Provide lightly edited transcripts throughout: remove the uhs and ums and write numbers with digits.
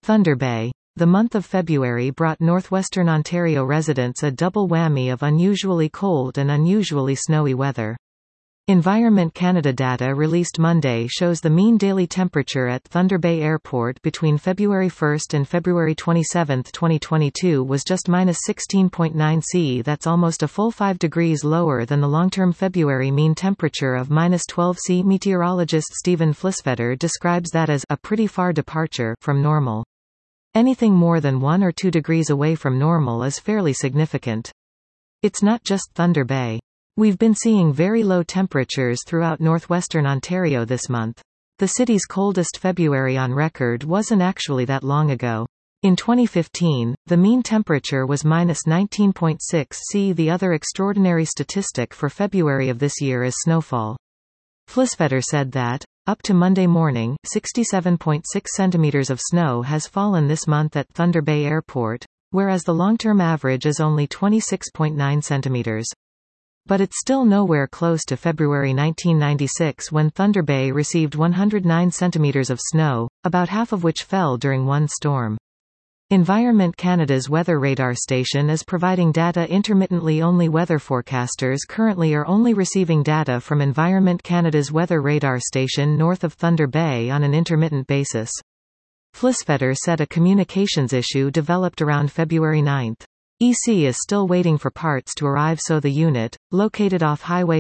Thunder Bay. The month of February brought northwestern Ontario residents a double whammy of unusually cold and unusually snowy weather. Environment Canada data released Monday shows the mean daily temperature at Thunder Bay Airport between February 1 and February 27, 2022 was just -16.9 C. That's almost a full 5 degrees lower than the long-term February mean temperature of -12 C. Meteorologist Stephen Flisfetter describes that as a pretty far departure from normal. Anything more than 1 or 2 degrees away from normal is fairly significant. It's not just Thunder Bay. We've been seeing very low temperatures throughout northwestern Ontario this month. The city's coldest February on record wasn't actually that long ago. In 2015, the mean temperature was -19.6 C. The other extraordinary statistic for February of this year is snowfall. Flisfetter said that, up to Monday morning, 67.6 centimeters of snow has fallen this month at Thunder Bay Airport, whereas the long-term average is only 26.9 centimeters. But it's still nowhere close to February 1996 when Thunder Bay received 109 centimeters of snow, about half of which fell during one storm. Environment Canada's weather radar station is providing data intermittently. Only weather forecasters currently are only receiving data from Environment Canada's weather radar station north of Thunder Bay on an intermittent basis. Flisfetter said a communications issue developed around February 9. EC is still waiting for parts to arrive so the unit, located off Highway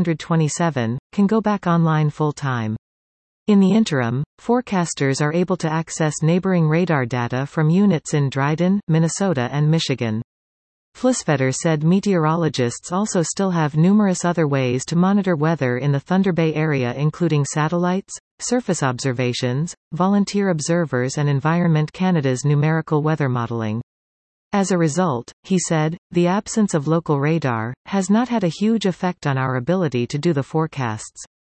527, can go back online full-time. In the interim, forecasters are able to access neighboring radar data from units in Dryden, Minnesota and Michigan. Flisfetter said meteorologists also still have numerous other ways to monitor weather in the Thunder Bay area, including satellites, surface observations, volunteer observers and Environment Canada's numerical weather modeling. As a result, he said, the absence of local radar has not had a huge effect on our ability to do the forecasts.